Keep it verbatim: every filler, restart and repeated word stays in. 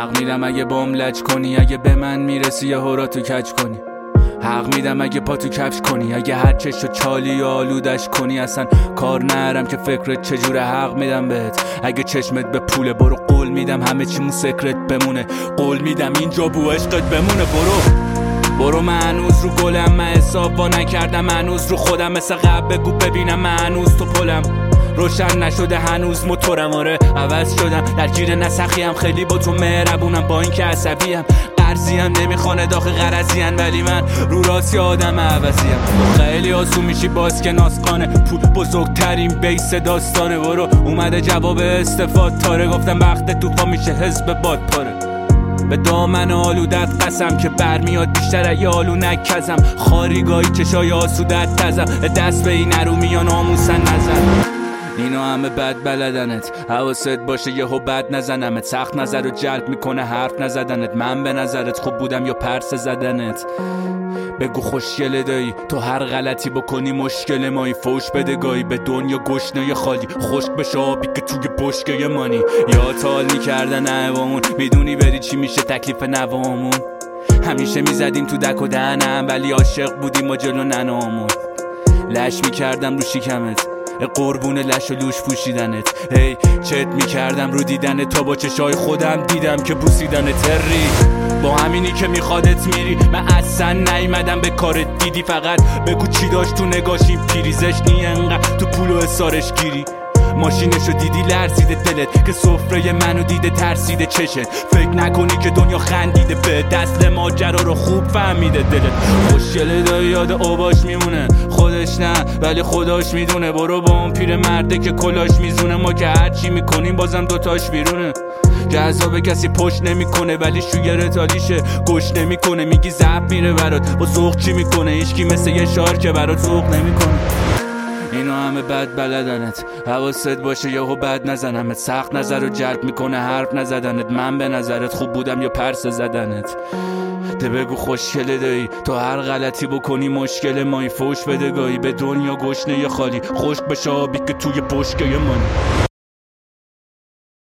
حق میدم اگه بام لج کنی، اگه به من میرسی یه هورا تو کج کنی. حق میدم اگه پا تو کفش کنی، اگه هر چشو چالی و آلودش کنی. اصلا کار نرم که فکرت چجوره. حق میدم بهت اگه چشمت به پوله. برو قول میدم همه چیمون سکرت بمونه. قول میدم اینجا بو عشقت بمونه. برو برو من هنوز رو گلم، من حساب با نکردم هنوز رو خودم. مثل قبل بگو ببینم من هنوز تو پلم. روشن نشده هنوز موتورم، آره عوض شدم درگیر نسخیم. خیلی با تو مهربونم با این که عصبیم. قرضیم نمیخونه داخل غرضیم، ولی من رو راستی آدم عوضیم. خیلی آسون میشی باز که ناسخانه. پول بزرگترین بیس داستانه. برو اومده جواب استفاده تاره. گفتم وقت توفا میشه حزب باد پاره. به دامن آلودت قسم که برمیاد بیشتر اگه آلو نکزم. خاریگاهی چشای آسودت تزم. دست به این نرومی یا ناموسن نزن. اینو همه بد بلدنت، حواست باشه یهو بد نزنمت. سخت نظر رو جلب میکنه حرف نزدنت. من به نظرت خوب بودم یا پرس زدنت؟ بگو خوشگله دایی تو هر غلطی بکنی مشکل مایی. فوش بده گاهی به دنیا گشنه خالی. خشک بشه آبی که توی بشکه مانی. یا تال میکردن اهوامون، میدونی بری چی میشه تکلیف نوامون. همیشه میزدیم تو دک و دهنم، ولی عاشق بودیم و جلو ننامون. لش میکردم رو شکمت قربون لش و لوش پوشیدنت. هی چت میکردم رو دیدنت تا با چشای خودم دیدم که بوسیدنت. تری با همینی که میخوادت میری. من اصلا نیومدم به کارت دیدی. فقط بگو چی داشت تو نگاش این پیریزش نی انقدر تو پول و حسارش گیری. ماشینشو دیدی لرزیده دلت که سفره منو دیده ترسیده چشت. فکر نکنی که دنیا خندیده به دست ماجرا رو خوب فهمیده دلت. خوشگله دایی یاد اوباش میمونه، خودش نه ولی خداش میدونه. برو با اون پیر مرده که کلاش میزونه. ما که هرچی میکنیم بازم دوتاش بیرونه. جذاب کسی پشت نمیکنه ولی شوگر تالیشه گوش نمیکنه. میگی زب میره برات با ذوق چی میکنه؟ هیچکی مثل یه شار که برات ذوق نمیکنه. اینو همه بد بلدنت، حواست باشه یهو بد نزنمت. سخت نظر رو جلب میکنه حرف نزدنت. من به نظرت خوب بودم یا پرس زدنت؟ ده بگو خوشگله دایی تو هر غلطی بکنی مشکل مایی. فوش بده گاهی به دنیا گشنه خالی. خشک بشه آبی که توی بشکه مانی.